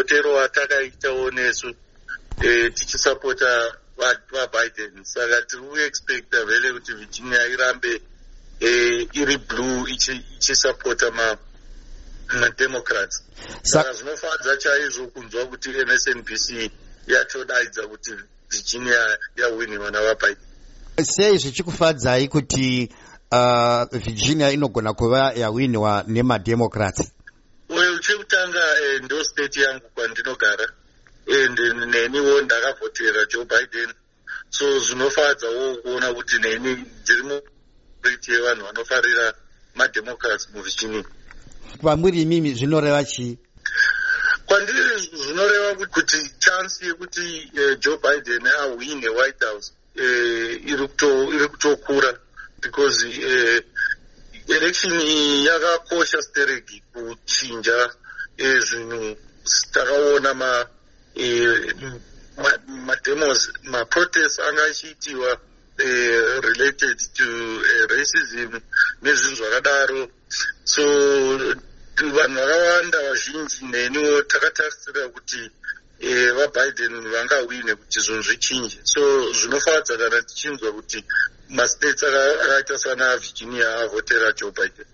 mavhotero atakaitawo nesu tichisapota vaBiden. Saka tiri kuexpecta vele kuti Virginia irambe iri blue ichisapota maDemocrats. Saka zvinofadza chaizvo kunzwa kuti MSNBC yatodaidza kuti Virginia yawiniwa navaBiden. Sei zvichikufadzai kuti Virginia inogona kuva yawiniwa nemaDemocrats? Chekutanga ndo state yangu kwandinogara and neniwo ndakavhotera Joe Biden, so zvinofadzawo kuona kuti neni ndiri rate yevanhu vanofarira maDemocrats muVirginia. Kwamuri imimi zvinoreva chii? Kwandiri zvinoreva kuti chance yekuti Joe Biden awine White House iri kutokura, because election yakakosha stereki kuchinja zvinhu. Takaona mademos maprotests anga achiitiwa related to racism nezvinhu zvakadaro, so vanhu vakawanda vazhinji neniwo takatarisira kuti vaBiden vangawine kuti zvinhu zvichinje. So zvinofadza kana tichinzwa kuti mastates akaita sana Virginia avhotera Joe Biden.